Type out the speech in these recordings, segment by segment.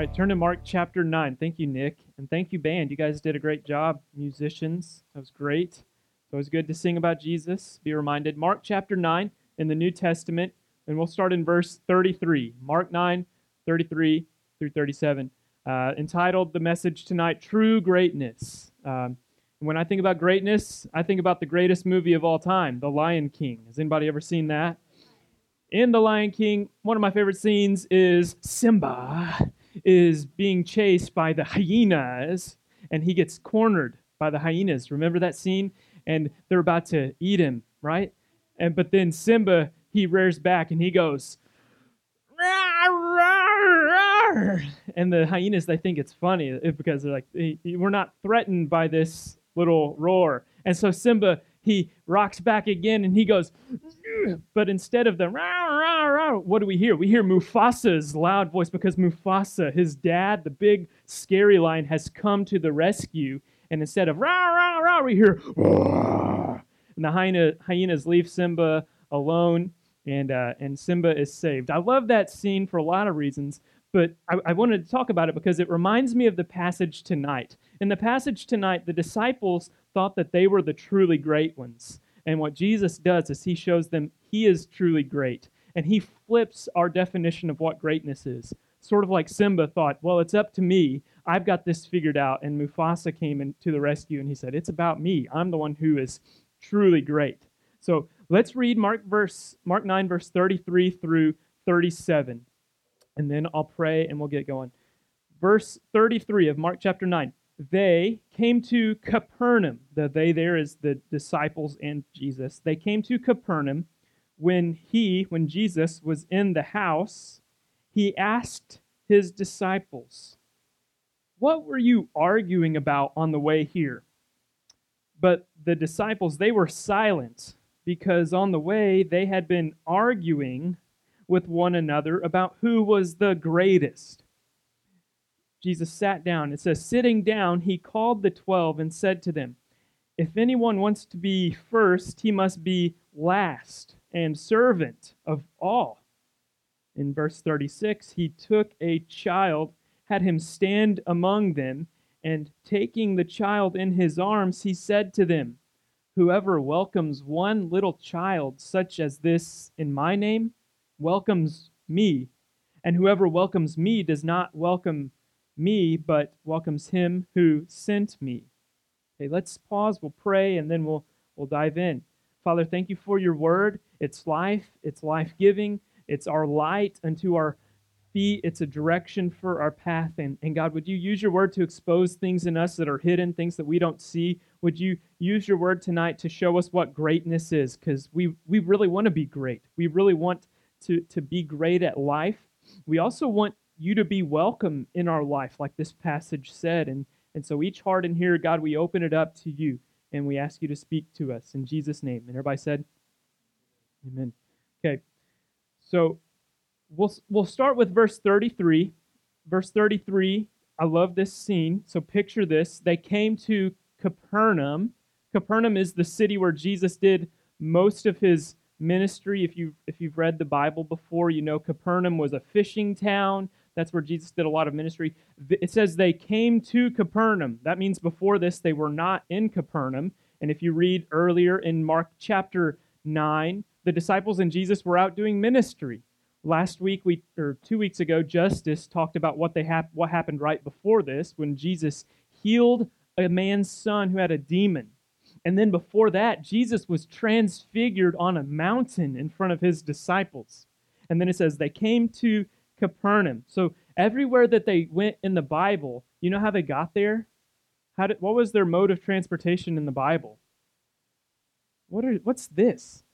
right, turn to Mark chapter 9. Thank you, Nick. And thank you, band. You guys did a great job. Musicians, that was great. It's always good to sing about Jesus. Be reminded. Mark chapter 9 in the New Testament, and we'll start in verse 33. Mark 9, 33 through 37. Entitled the message tonight, True Greatness. When I think about greatness, I think about the greatest movie of all time, The Lion King. Has anybody ever seen that? In The Lion King, one of my favorite scenes is Simba is being chased by the hyenas, and he gets cornered by the hyenas. Remember that scene? And they're about to eat him, right? But then Simba, he rears back and he goes, "Rawr, rawr, rawr." And the hyenas, they think it's funny because they're like, we're not threatened by this little roar. And so Simba, he rocks back again and he goes, but instead of the rah, rah, rah, what do we hear? We hear Mufasa's loud voice because Mufasa, his dad, the big scary lion, has come to the rescue. And instead of rah, rah, rah, we hear roar. And the hyenas leave Simba alone, and Simba is saved. I love that scene for a lot of reasons, but I wanted to talk about it because it reminds me of the passage tonight. In the passage tonight, the disciples thought that they were the truly great ones. And what Jesus does is he shows them he is truly great. And he flips our definition of what greatness is. Sort of like Simba thought, well, it's up to me. I've got this figured out. And Mufasa came in to the rescue and he said, it's about me. I'm the one who is truly great. So let's read Mark 9, verse 33 through 37. And then I'll pray and we'll get going. Verse 33 of Mark chapter 9. They came to Capernaum. The they there is the disciples and Jesus. They came to Capernaum when Jesus was in the house. He asked his disciples, "What were you arguing about on the way here?" But the disciples, they were silent because on the way they had been arguing with one another about who was the greatest. Jesus sat down. It says, sitting down, he called the 12 and said to them, if anyone wants to be first, he must be last and servant of all. In verse 36, he took a child, had him stand among them, and taking the child in his arms, he said to them, whoever welcomes one little child such as this in my name welcomes me, and whoever welcomes me does not welcome me, but welcomes him who sent me. Okay, let's pause, we'll pray, and then we'll dive in. Father, thank you for your word. It's life, it's life-giving, it's our light unto our feet, it's a direction for our path. And God, would you use your word to expose things in us that are hidden, things that we don't see? Would you use your word tonight to show us what greatness is? Because we really want to be great. We really want to be great at life. We also want you to be welcome in our life, like this passage said. And so each heart in here, God, we open it up to you, and we ask you to speak to us in Jesus' name. And everybody said, amen. Okay, so we'll start with verse 33. Verse 33, I love this scene. So picture this. They came to Capernaum. Capernaum is the city where Jesus did most of his ministry. If you've read the Bible before, you know Capernaum was a fishing town. That's where Jesus did a lot of ministry. It says they came to Capernaum. That means before this, they were not in Capernaum. And if you read earlier in Mark chapter 9, the disciples and Jesus were out doing ministry. Last week, 2 weeks ago, Justice talked about what happened right before this when Jesus healed a man's son who had a demon. And then before that, Jesus was transfigured on a mountain in front of his disciples. And then it says they came to Capernaum. So everywhere that they went in the Bible, you know how they got there? What was their mode of transportation in the Bible? What's this?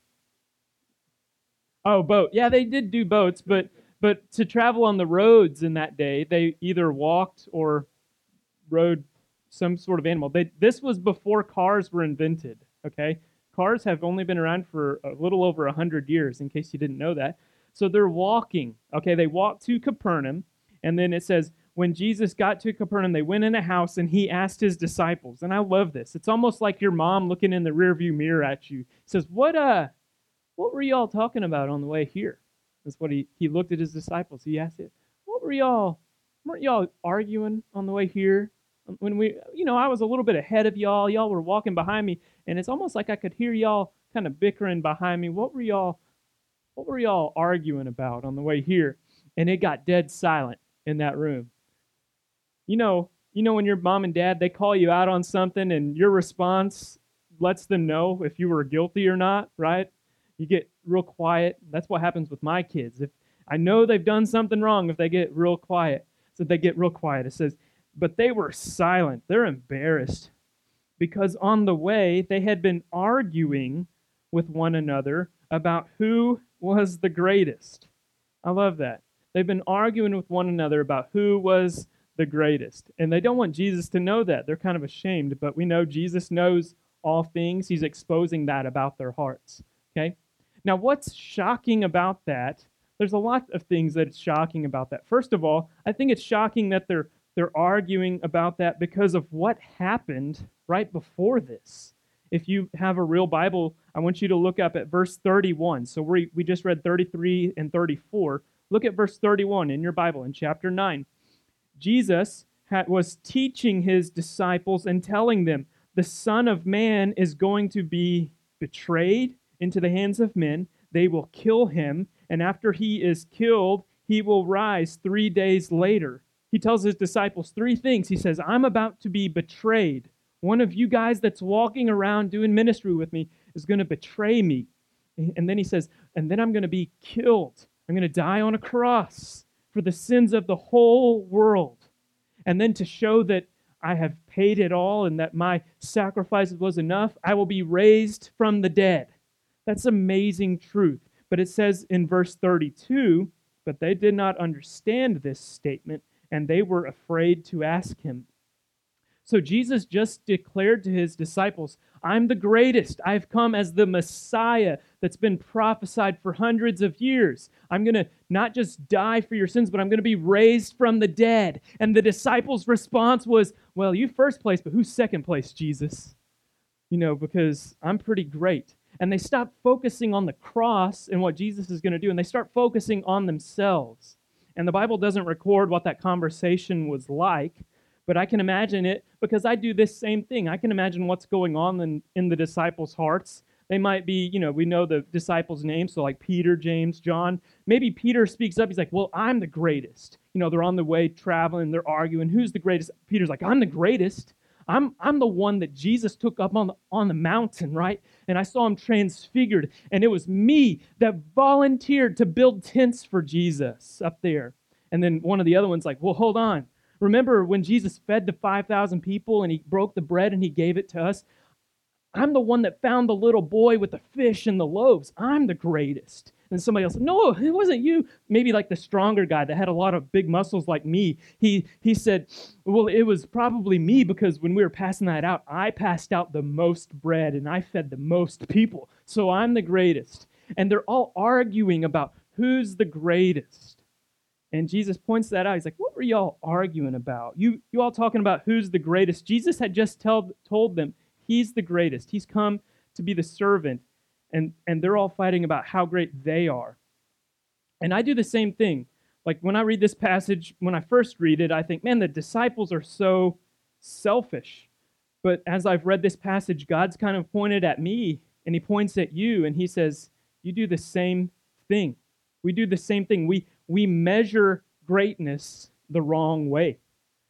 Oh, boat. Yeah, they did do boats, but to travel on the roads in that day, they either walked or rode some sort of animal. This was before cars were invented, okay? Cars have only been around for a little over 100 years, in case you didn't know that. So they're walking, okay? They walked to Capernaum, and then it says, when Jesus got to Capernaum, they went in a house, and he asked his disciples, and I love this. It's almost like your mom looking in the rearview mirror at you. It says, what were y'all talking about on the way here? That's what he looked at his disciples. He asked it, what were y'all weren't y'all arguing on the way here? When I was a little bit ahead of y'all. Y'all were walking behind me, and it's almost like I could hear y'all kind of bickering behind me. What were y'all arguing about on the way here? And it got dead silent in that room. When your mom and dad they call you out on something and your response lets them know if you were guilty or not, right? You get real quiet. That's what happens with my kids. If I know they've done something wrong, if they get real quiet. So they get real quiet. It says, but they were silent. They're embarrassed because on the way they had been arguing with one another about who was the greatest. I love that. They've been arguing with one another about who was the greatest. And they don't want Jesus to know that. They're kind of ashamed, but we know Jesus knows all things. He's exposing that about their hearts. Okay? Now, what's shocking about that? There's a lot of things that it's shocking about that. First of all, I think it's shocking that they're arguing about that because of what happened right before this. If you have a real Bible, I want you to look up at verse 31. So we just read 33 and 34. Look at verse 31 in your Bible in chapter 9. Jesus was teaching his disciples and telling them, the Son of Man is going to be betrayed into the hands of men. They will kill him, and after he is killed, he will rise 3 days later. He tells his disciples three things. He says, I'm about to be betrayed. One of you guys that's walking around doing ministry with me is going to betray me. And then he says, and then I'm going to be killed. I'm going to die on a cross for the sins of the whole world. And then to show that I have paid it all and that my sacrifice was enough, I will be raised from the dead. That's amazing truth. But it says in verse 32, but they did not understand this statement, and they were afraid to ask him. So Jesus just declared to his disciples, I'm the greatest. I've come as the Messiah that's been prophesied for hundreds of years. I'm going to not just die for your sins, but I'm going to be raised from the dead. And the disciples' response was, well, you first place, but who's second place, Jesus? Because I'm pretty great. And they stop focusing on the cross and what Jesus is going to do, and they start focusing on themselves. And the Bible doesn't record what that conversation was like, but I can imagine it because I do this same thing. I can imagine what's going on in the disciples' hearts. They might be, we know the disciples' names, so like Peter, James, John. Maybe Peter speaks up. He's like, well, I'm the greatest. They're on the way traveling. They're arguing. Who's the greatest? Peter's like, I'm the greatest. I'm the one that Jesus took up on the mountain, right? And I saw him transfigured. And it was me that volunteered to build tents for Jesus up there. And then one of the other ones like, well, hold on. Remember when Jesus fed the 5,000 people and he broke the bread and he gave it to us? I'm the one that found the little boy with the fish and the loaves. I'm the greatest. And somebody else, no, it wasn't you. Maybe like the stronger guy that had a lot of big muscles like me. He said, well, it was probably me because when we were passing that out, I passed out the most bread and I fed the most people. So I'm the greatest. And they're all arguing about who's the greatest. And Jesus points that out. He's like, what were y'all arguing about? You all talking about who's the greatest. Jesus had just told them he's the greatest. He's come to be the servant. And they're all fighting about how great they are. And I do the same thing. Like when I read this passage, when I first read it, I think, man, the disciples are so selfish. But as I've read this passage, God's kind of pointed at me and he points at you and he says, you do the same thing. We do the same thing. We measure greatness the wrong way.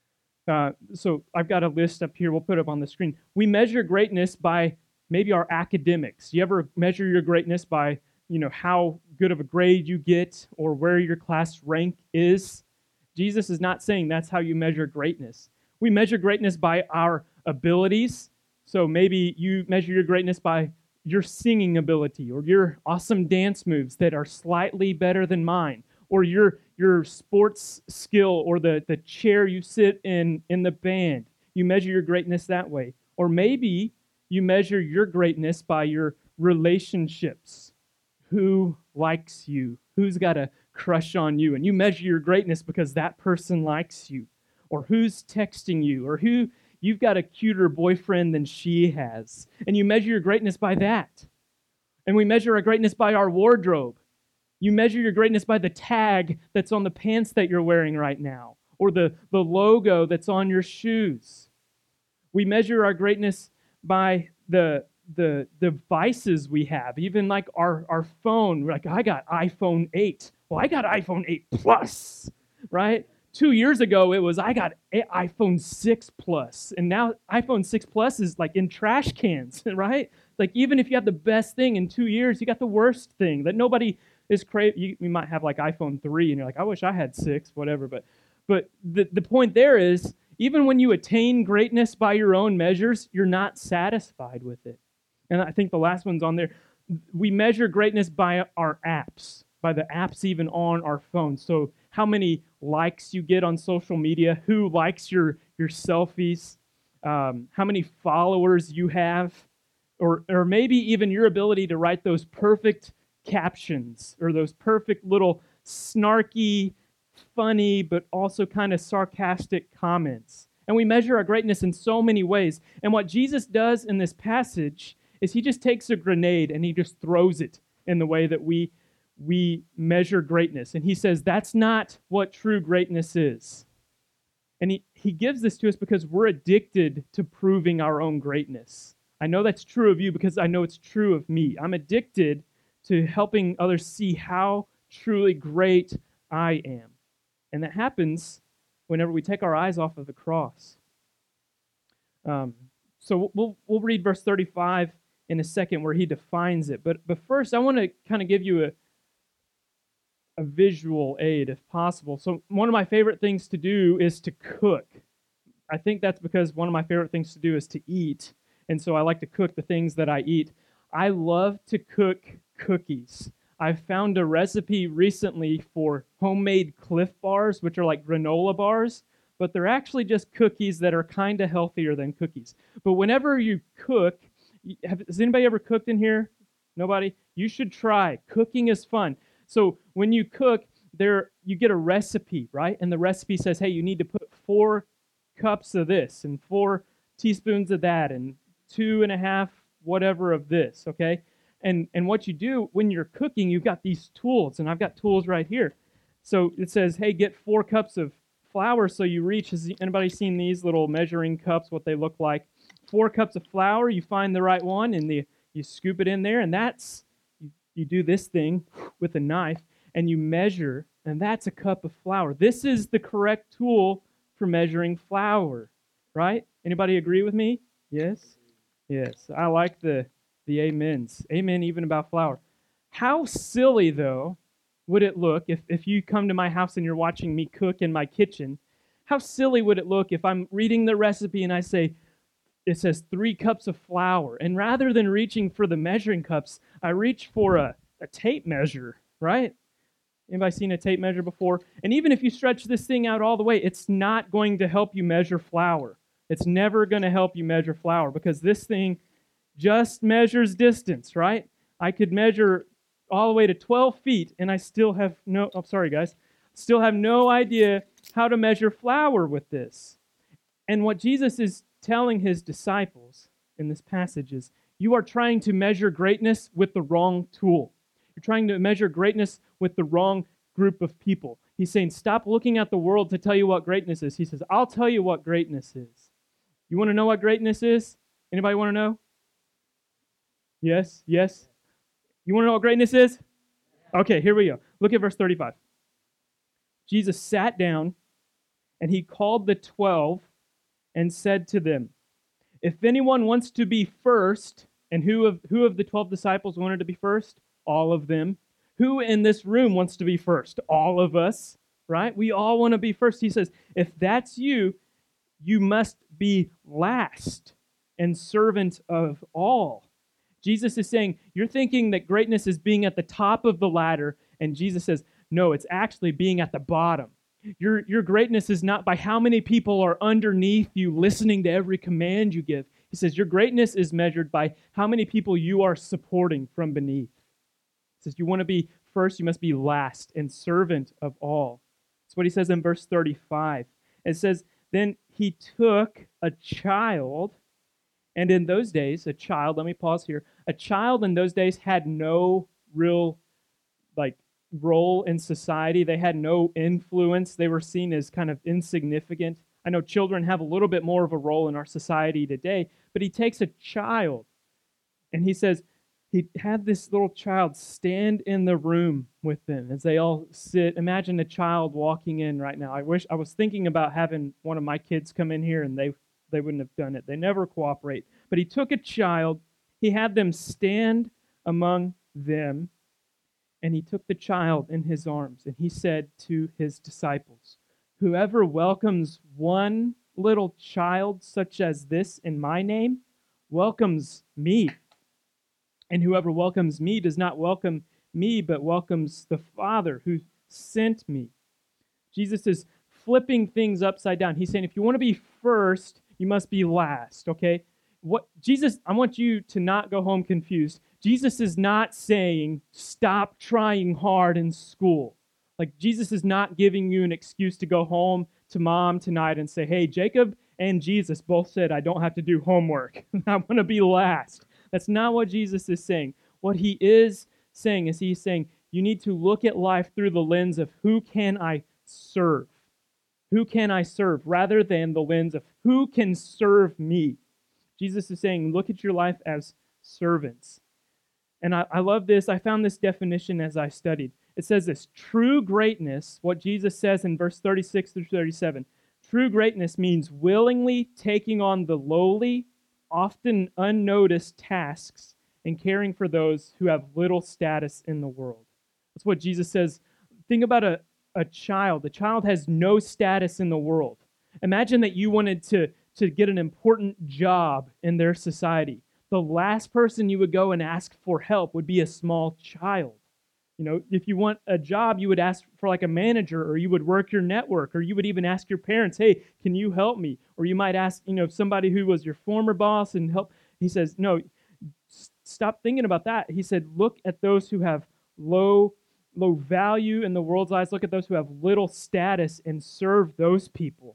So I've got a list up here. We'll put it up on the screen. We measure greatness by maybe our academics. You ever measure your greatness by, how good of a grade you get or where your class rank is? Jesus is not saying that's how you measure greatness. We measure greatness by our abilities. So maybe you measure your greatness by your singing ability or your awesome dance moves that are slightly better than mine, or your sports skill or the chair you sit in the band. You measure your greatness that way. Or maybe you measure your greatness by your relationships. Who likes you? Who's got a crush on you? And you measure your greatness because that person likes you. Or who's texting you? Or who you've got a cuter boyfriend than she has. And you measure your greatness by that. And we measure our greatness by our wardrobe. You measure your greatness by the tag that's on the pants that you're wearing right now. or the logo that's on your shoes. We measure our greatness by the devices we have, even like our phone. Like, I got iPhone 8. Well, I got iPhone 8 Plus, right? 2 years ago, it was I got iPhone 6 Plus. And now iPhone 6 Plus is like in trash cans, right? Like, even if you have the best thing, in 2 years, you got the worst thing that nobody is crazy. You might have like iPhone 3, and you're like, I wish I had 6, whatever. But the point there is, even when you attain greatness by your own measures, you're not satisfied with it. And I think the last one's on there. We measure greatness by our apps, by the apps even on our phone. So how many likes you get on social media, who likes your selfies, how many followers you have, or maybe even your ability to write those perfect captions or those perfect little snarky, funny, but also kind of sarcastic comments. And we measure our greatness in so many ways. And what Jesus does in this passage is he just takes a grenade and he just throws it in the way that we measure greatness. And he says that's not what true greatness is. And he gives this to us because we're addicted to proving our own greatness. I know that's true of you because I know it's true of me. I'm addicted to helping others see how truly great I am. And that happens whenever we take our eyes off of the cross. So we'll read verse 35 in a second where he defines it. But first, I want to kind of give you a visual aid, if possible. So one of my favorite things to do is to cook. I think that's because one of my favorite things to do is to eat. And so I like to cook the things that I eat. I love to cook cookies. I found a recipe recently for homemade Cliff Bars, which are like granola bars, but they're actually just cookies that are kind of healthier than cookies. But whenever you cook, has anybody ever cooked in here? Nobody? You should try. Cooking is fun. So when you cook, you get a recipe, right? And the recipe says, hey, you need to put 4 cups of this and 4 teaspoons of that and 2.5 whatever of this, okay? And what you do when you're cooking, you've got these tools, and I've got tools right here. So it says, hey, get 4 cups of flour. So you reach, has anybody seen these little measuring cups, what they look like? 4 cups of flour, you find the right one, and you scoop it in there, and that's, you do this thing with a knife, and you measure, and that's a cup of flour. This is the correct tool for measuring flour, right? Anybody agree with me? Yes? Yes. I like the amens. Amen even about flour. How silly, though, would it look if you come to my house and you're watching me cook in my kitchen? How silly would it look if I'm reading the recipe and I say, it says 3 cups of flour, and rather than reaching for the measuring cups, I reach for a tape measure, right? Anybody seen a tape measure before? And even if you stretch this thing out all the way, it's not going to help you measure flour. It's never going to help you measure flour because this thing just measures distance, right? I could measure all the way to 12 feet, and I still have still have no idea how to measure flour with this. And what Jesus is telling his disciples in this passage is, you are trying to measure greatness with the wrong tool. You're trying to measure greatness with the wrong group of people. He's saying, stop looking at the world to tell you what greatness is. He says, I'll tell you what greatness is. You want to know what greatness is? Anybody want to know? Yes? Yes? You want to know what greatness is? Okay, here we go. Look at verse 35. Jesus sat down, and he called the 12 and said to them, if anyone wants to be first, and who of the 12 disciples wanted to be first? All of them. Who in this room wants to be first? All of us, right? We all want to be first. He says, if that's you, you must be last and servant of all. Jesus is saying, you're thinking that greatness is being at the top of the ladder, and Jesus says, no, it's actually being at the bottom. Your greatness is not by how many people are underneath you listening to every command you give. He says your greatness is measured by how many people you are supporting from beneath. He says you want to be first, you must be last and servant of all. That's what he says in verse 35. It says, then he took a child, and in those days, a child, let me pause here, a child in those days had no real, role in society. They had no influence. They were seen as kind of insignificant. I know children have a little bit more of a role in our society today, but he takes a child and he says he had this little child stand in the room with them as they all sit. Imagine a child walking in right now. I was thinking about having one of my kids come in here and they wouldn't have done it. They never cooperate. But he took a child, he had them stand among them, and he took the child in his arms, and he said to his disciples, "Whoever welcomes one little child such as this in my name welcomes me. And whoever welcomes me does not welcome me, but welcomes the Father who sent me." Jesus is flipping things upside down. He's saying, if you want to be first, you must be last, okay? I want you to not go home confused. Jesus is not saying, stop trying hard in school. Like, Jesus is not giving you an excuse to go home to mom tonight and say, hey, Jacob and Jesus both said I don't have to do homework. I want to be last. That's not what Jesus is saying. What he is saying is he's saying, you need to look at life through the lens of who can I serve? Who can I serve? Rather than the lens of who can serve me. Jesus is saying, look at your life as servants. And I love this. I found this definition as I studied. It says this: true greatness, what Jesus says in verse 36 through 37, true greatness means willingly taking on the lowly, often unnoticed tasks and caring for those who have little status in the world. That's what Jesus says. Think about a child. The child has no status in the world. Imagine that you wanted to get an important job in their society. The last person you would go and ask for help would be a small child. You know, if you want a job, you would ask for like a manager, or you would work your network, or you would even ask your parents, hey, can you help me? Or you might ask, somebody who was your former boss and help. He says, no, stop thinking about that. He said, look at those who have low value in the world's eyes. Look at those who have little status and serve those people.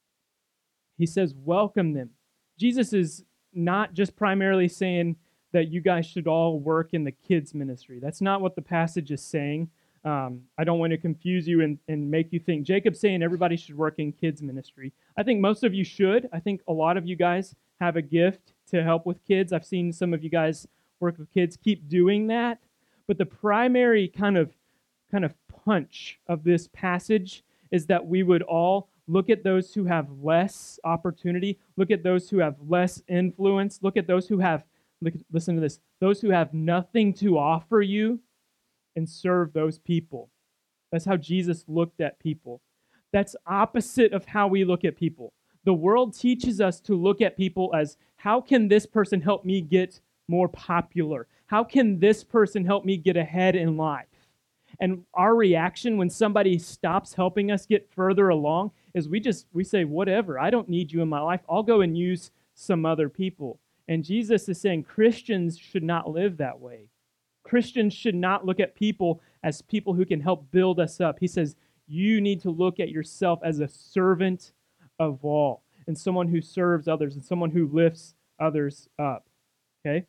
He says, welcome them. Jesus is not just primarily saying that you guys should all work in the kids' ministry. That's not what the passage is saying. I don't want to confuse you and make you think Jacob's saying everybody should work in kids' ministry. I think most of you should. I think a lot of you guys have a gift to help with kids. I've seen some of you guys work with kids. Keep doing that. But the primary kind of punch of this passage is that we would all look at those who have less opportunity, look at those who have less influence, look at those who have, listen to this, those who have nothing to offer you, and serve those people. That's how Jesus looked at people. That's opposite of how we look at people. The world teaches us to look at people as, how can this person help me get more popular? How can this person help me get ahead in life? And our reaction when somebody stops helping us get further along is we say, whatever, I don't need you in my life. I'll go and use some other people. And Jesus is saying Christians should not live that way. Christians should not look at people as people who can help build us up. He says, you need to look at yourself as a servant of all, and someone who serves others, and someone who lifts others up. Okay?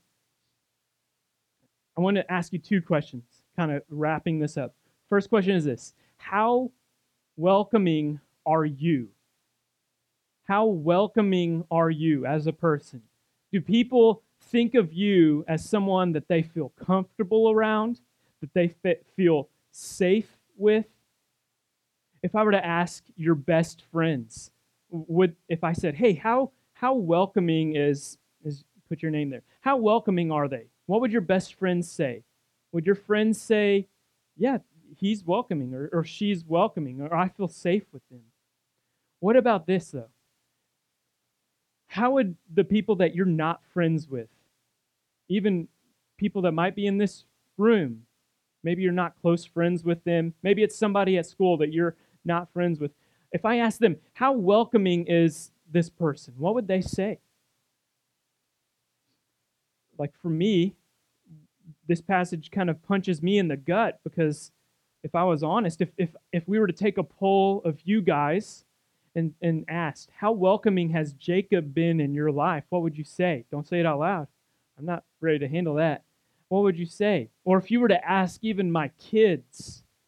I want to ask you two questions, kind of wrapping this up. First question is this: how welcoming are you? How welcoming are you as a person? Do people think of you as someone that they feel comfortable around, that they feel safe with? If I were to ask your best friends, if I said, hey, how welcoming is put your name there, how welcoming are they? What would your best friends say? Would your friends say, yeah, he's welcoming, or she's welcoming, or I feel safe with them? What about this, though? How would the people that you're not friends with, even people that might be in this room, maybe you're not close friends with them, maybe it's somebody at school that you're not friends with, if I ask them, how welcoming is this person, what would they say? Like, for me, this passage kind of punches me in the gut, because if I was honest, if we were to take a poll of you guys and asked, how welcoming has Jacob been in your life, what would you say? Don't say it out loud. I'm not ready to handle that. What would you say? Or if you were to ask even my kids,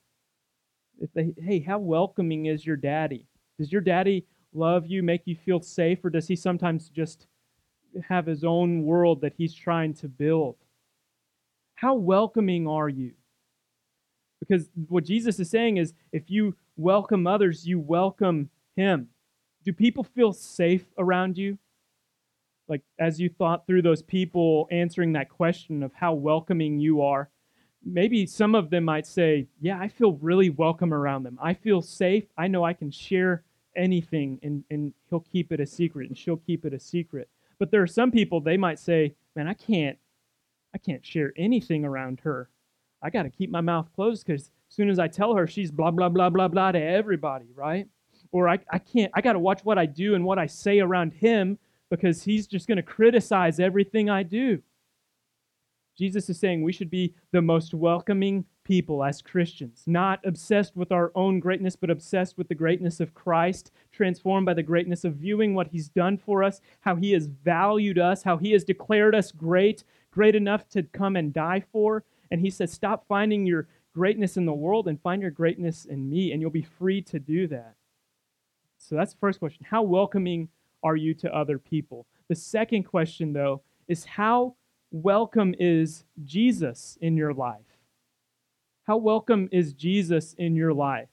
Hey, how welcoming is your daddy? Does your daddy love you, make you feel safe, or does he sometimes just have his own world that he's trying to build? How welcoming are you? Because what Jesus is saying is if you welcome others, you welcome him. Do people feel safe around you? Like as you thought through those people answering that question of how welcoming you are, maybe some of them might say, yeah, I feel really welcome around them. I feel safe. I know I can share anything and he'll keep it a secret and she'll keep it a secret. But there are some people, they might say, man, I can't share anything around her. I got to keep my mouth closed because as soon as I tell her, she's blah, blah, blah, blah, blah to everybody, right? Or I can't, I got to watch what I do and what I say around him because he's just going to criticize everything I do. Jesus is saying we should be the most welcoming people as Christians, not obsessed with our own greatness, but obsessed with the greatness of Christ, transformed by the greatness of viewing what he's done for us, how he has valued us, how he has declared us great, great enough to come and die for. And he says, stop finding your greatness in the world and find your greatness in me, and you'll be free to do that. So that's the first question. How welcoming are you to other people? The second question, though, is how welcome is Jesus in your life? How welcome is Jesus in your life?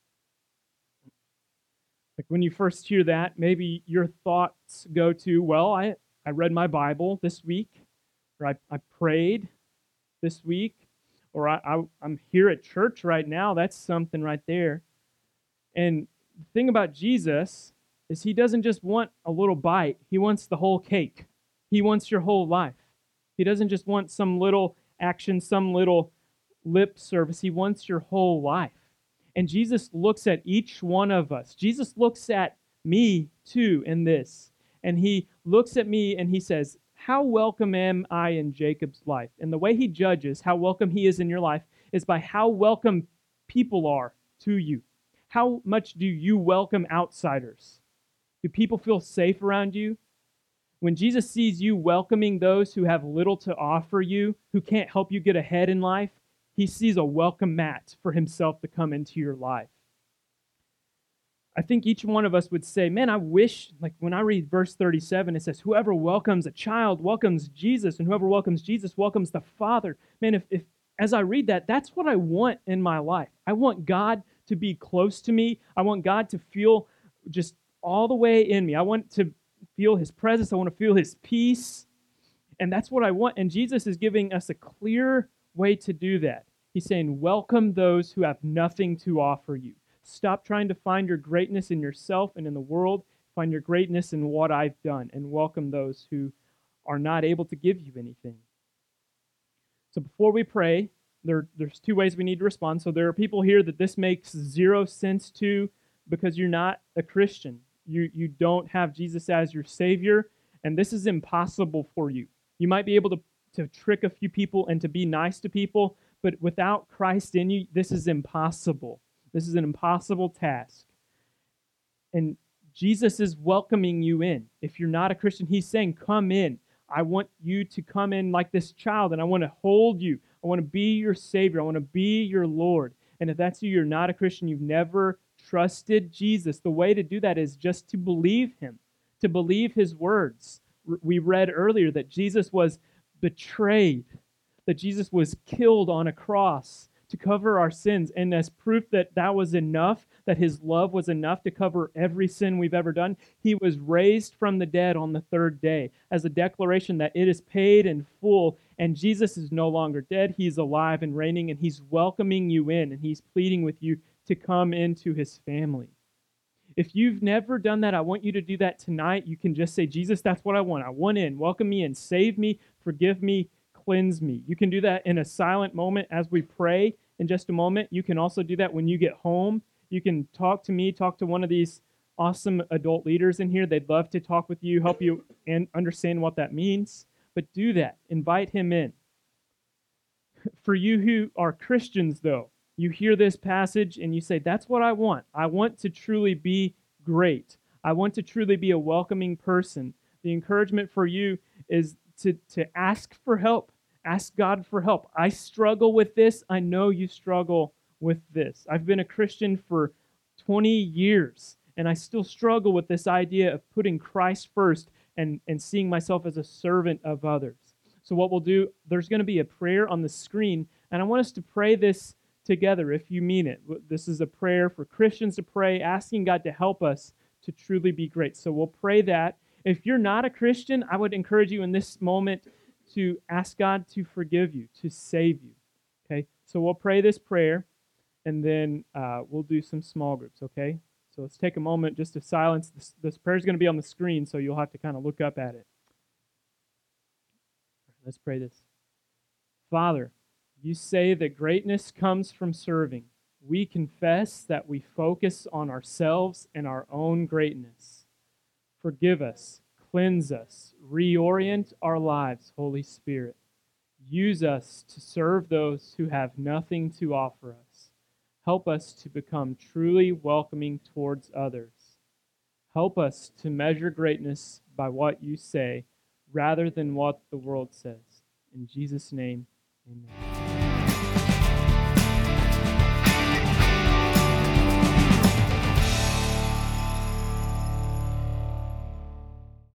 Like when you first hear that, maybe your thoughts go to, well, I read my Bible this week, or I prayed this week, or I'm here at church right now. That's something right there. And the thing about Jesus is he doesn't just want a little bite. He wants the whole cake. He wants your whole life. He doesn't just want some little action, some little lip service. He wants your whole life. And Jesus looks at each one of us. Jesus looks at me too in this. And he looks at me and he says, how welcome am I in Jacob's life? And the way he judges how welcome he is in your life is by how welcome people are to you. How much do you welcome outsiders? Do people feel safe around you? When Jesus sees you welcoming those who have little to offer you, who can't help you get ahead in life, he sees a welcome mat for himself to come into your life. I think each one of us would say, man, I wish, like when I read verse 37, it says, whoever welcomes a child welcomes Jesus, and whoever welcomes Jesus welcomes the Father. Man, if as I read that, that's what I want in my life. I want God to be close to me. I want God to feel just all the way in me. I want to feel his presence. I want to feel his peace. And that's what I want. And Jesus is giving us a clear way to do that. He's saying, welcome those who have nothing to offer you. Stop trying to find your greatness in yourself and in the world. Find your greatness in what I've done, and welcome those who are not able to give you anything. So before we pray, there's two ways we need to respond. So there are people here that this makes zero sense to because you're not a Christian. You don't have Jesus as your Savior, and this is impossible for you. You might be able to trick a few people and to be nice to people, but without Christ in you, this is impossible. This is an impossible task. And Jesus is welcoming you in. If you're not a Christian, he's saying, come in. I want you to come in like this child, and I want to hold you. I want to be your Savior. I want to be your Lord. And if that's you, you're not a Christian, you've never trusted Jesus. The way to do that is just to believe him, to believe his words. We read earlier that Jesus was betrayed, that Jesus was killed on a cross to cover our sins. And as proof that that was enough, that his love was enough to cover every sin we've ever done, he was raised from the dead on the third day as a declaration that it is paid in full. And Jesus is no longer dead. He's alive and reigning, and he's welcoming you in, and he's pleading with you to come into his family. If you've never done that, I want you to do that tonight. You can just say, Jesus, that's what I want. I want in. Welcome me in. Save me. Forgive me. Cleanse me. You can do that in a silent moment as we pray in just a moment. You can also do that when you get home. You can talk to me, talk to one of these awesome adult leaders in here. They'd love to talk with you, help you and understand what that means. But do that. Invite him in. For you who are Christians, though, you hear this passage and you say, that's what I want. I want to truly be great. I want to truly be a welcoming person. The encouragement for you is to ask for help. Ask God for help. I struggle with this. I know you struggle with this. I've been a Christian for 20 years, and I still struggle with this idea of putting Christ first and seeing myself as a servant of others. So, what we'll do, there's going to be a prayer on the screen, and I want us to pray this together if you mean it. This is a prayer for Christians to pray, asking God to help us to truly be great. So, we'll pray that. If you're not a Christian, I would encourage you in this moment to ask God to forgive you, to save you. Okay? So, we'll pray this prayer, and then we'll do some small groups, okay? So let's take a moment just to silence. This prayer is going to be on the screen, so you'll have to kind of look up at it. Let's pray this. Father, you say that greatness comes from serving. We confess that we focus on ourselves and our own greatness. Forgive us, cleanse us, reorient our lives, Holy Spirit. Use us to serve those who have nothing to offer us. Help us to become truly welcoming towards others. Help us to measure greatness by what you say rather than what the world says. In Jesus' name, amen.